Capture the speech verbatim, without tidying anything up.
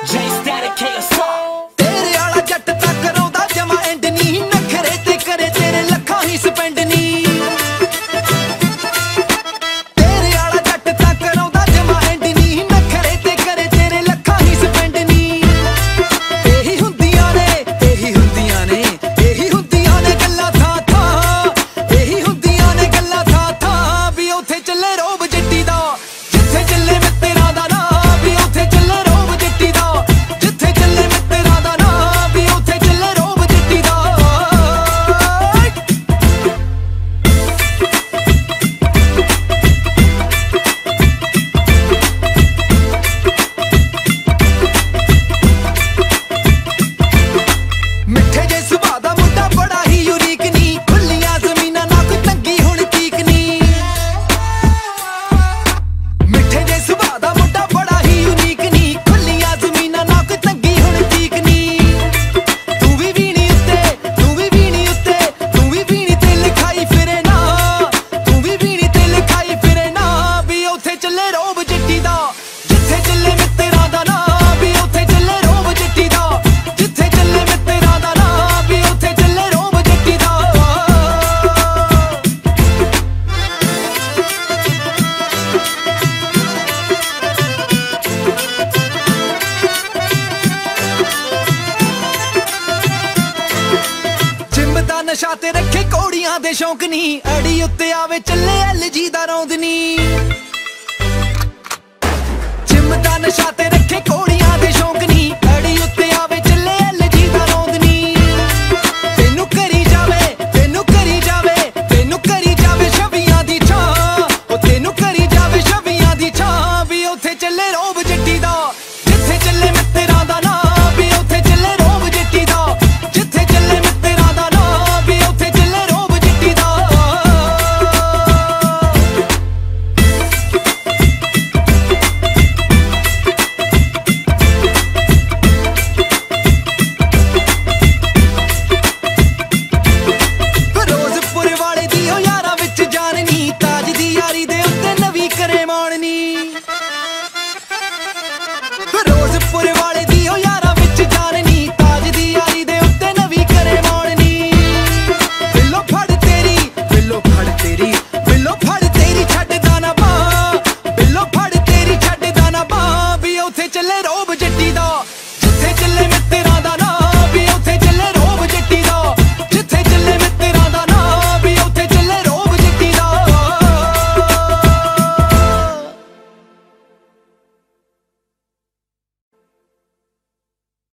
J Static K S R ਤੇਰੇ ਵਾਲਾ ਜੱਟ ਤਾਂ ਕਰਾਉਂਦਾ ਜਮਾ ਐਂਡ ਨੀ ਨਖਰੇ ਤੇ ਕਰੇ ਤੇਰੇ ਲੱਖਾਂ ਹੀ ਸਪੈਂਡ ਨੀ ਤੇਰੇ ਵਾਲਾ ਜੱਟ ਤਾਂ ਕਰਾਉਂਦਾ ਜਮਾ ਐਂਡ ਨੀ ਨਖਰੇ ਤੇ ਕਰੇ ਤੇਰੇ ਲੱਖਾਂ ਹੀ ਸਪੈਂਡ ਨੀ ਇਹੀ ਹੁੰਦੀਆਂ ਨੇ ਇਹੀ ਹੁੰਦੀਆਂ ਨੇ ਇਹੀ ਹੁੰਦੀਆਂ ਨੇ ਗੱਲਾਂ ਥਾਂ ਥਾਂ ਇਹੀ ਹੁੰਦੀਆਂ ਨੇ ਗੱਲਾਂ ਥਾਂ ਥਾਂ ਵੀ ਉੱਥੇ ਚੱਲੇ ਰੋਬ ਜੱਟੀ ਦਾ ਜਿੱਥੇ ਚੱਲੇ ਮਿੱਤਰਾਂ ਦਾ ਨਾਂ ਵੀ ਉੱਥੇ ਚੱਲੇ ਰੋਬ ਜੱਟੀ ਦਾ ਜਿੱਥੇ ਚੱਲੇ ਮਿੱਤਰਾਂ ਦਾ ਨਾਂ ਵੀ ਉੱਥੇ ਚੱਲੇ ਰੋਬ ਜੱਟੀ ਦਾ ਮਿੱਠੇ ਜੇ ਸੁਭਾਅ ਦਾ ਮੁੰਡਾ ਬੜਾ ਹੀ ਯੂਨੀਕ ਨੀ ਖੁੱਲੀਆਂ ਜ਼ਮੀਨਾਂ ਨਾ ਕੋਈ ਤੰਗੀ ਹੁਣ ਠੀਕ ਨੀ ਮਿੱਠੇ ਜੇ ਸੁਭਾਅ ਦਾ ਮੁੰਡਾ ਬੜਾ ਹੀ ਯੂਨੀਕ ਨੀ ਖੁੱਲੀਆਂ ਜ਼ਮੀਨਾਂ ਨਾ ਕੋਈ ਤੰਗੀ ਹੁਣ ਠੀਕ ਨੀ ਤੂੰ ਵੀ ਵੀਣੀ ਉੱਤੇ ਤੂੰ ਵੀ ਵੀਣੀ ਉੱਤੇ ਤੂੰ ਵੀ ਵੀਣੀ ਤੇ ਲਿਖਾਈ ਫਿਰੇ ਨਾ ਤੂੰ ਵੀ ਵੀਣੀ ਤੇ ਲਿਖਾਈ ਫਿਰੇ ਨਾ ਵੀ ਉੱਥੇ ਚੱਲੇ ਰੋਬ ਜੱਟੀ ਦਾ ਜਿੱਥੇ ਚੱਲੇ ਮਿੱਤਰਾਂ ਦਾ ਨਾਂ ਵੀ ਉੱਥੇ ਚੱਲੇ ਰੋਬ ਜੱਟੀ ਦਾ ਜਿੱਥੇ ਚੱਲੇ ਮਿੱਤਰਾਂ ਦਾ ਨਾਂ ਵੀ ਉੱਥੇ ਚੱਲੇ ਰੋਬ ਜੱਟੀ ਦਾ ਜਿੰਮ ਦਾ ਨਸ਼ਾ ਤੇ ਰੱਖੇ ਕੋੜੀਆਂ ਦੇ ਸ਼ੌਂਕ ਨੀ ਅੜੀ ਉੱਤੇ ਆਵੇ ਚੱਲੇ ਐਲ ਜੀ ਦਾ ਰੌਂਦ ਨੀ